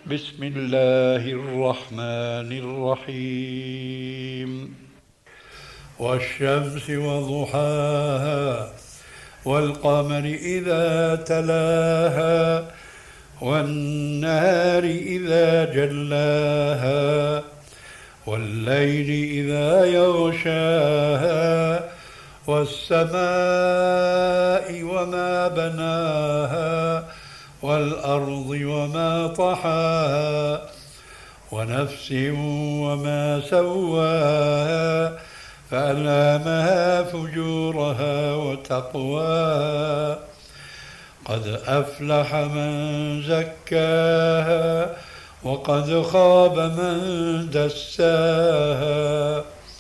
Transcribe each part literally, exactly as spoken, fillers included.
بسم الله الرحمن الرحيم. والشمس وضحاها والقمر إذا تلاها والنهار إذا جلاها والليل إذا يغشاها والسماء وما بناها والأرض وما طحاها ونفس وما سواها فألهمها فجورها وتقواها قد أفلح من زكاها وقد خاب من دساها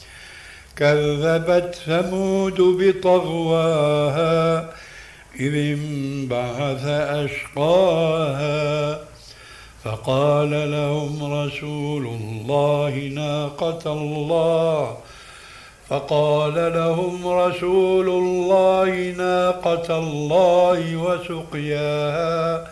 كذبت ثمود بطغواها إذ انبعث أشقاها فقال لهم رسول الله ناقة الله فقال لهم رسول الله ناقة الله وسقياها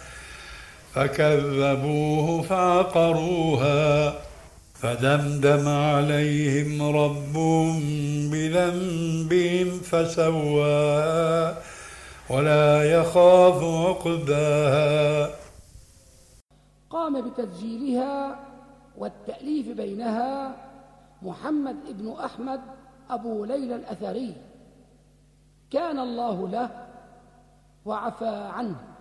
فكذبوه فعقروها فدمدم عليهم ربهم بذنبهم فسواها ولا يخاف عقباها. قام بتسجيلها والتأليف بينها محمد بن أحمد أبو ليلى الأثري، كان الله له وعفى عنه.